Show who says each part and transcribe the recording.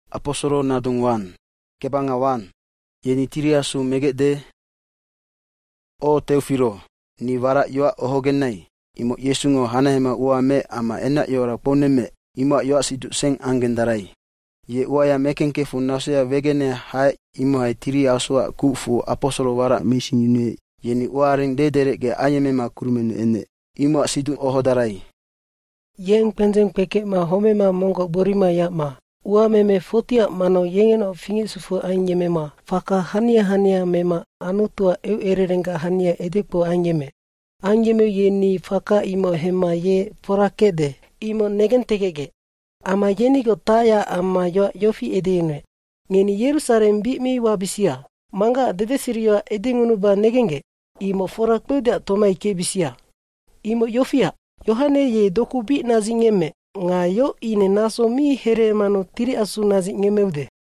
Speaker 1: Aposoro nadung wan, kebanga wan, yeni tiri asu megede. O Teofilo, ni wara yoa ohogenai, imo Yesungo hanahema uame ama enak yora poneme, imo yoa sidu seng anggendarai. Ye uaya mekengke fu nasea wegene hai imo hai tiri asua ku fu apostolo wara misingine, yeni uaring dedere ge ayemema kurumenu ene, imo sidu ohodarai.
Speaker 2: Yeng penjeng peke ma homema mongkok borima yakma. Uameme fotia mano yengeno fingi sufu anyemema. Faka hania mema anutua eu ererenga hania edepo anyeme. Anyeme yeni faka imo hema ye porakede. Imo negentegege. Ama yenigo taya ama yofi edene. Ngeni Yerusalem bimi wabisia. Manga dedesirio edengunuba negenge. Imo forakluda tomai kebisia. Imo yofia. Yohane ye doku bi nazi ngeme. Nga yo ine naso mi here mano tiri asu nazi ngemeude.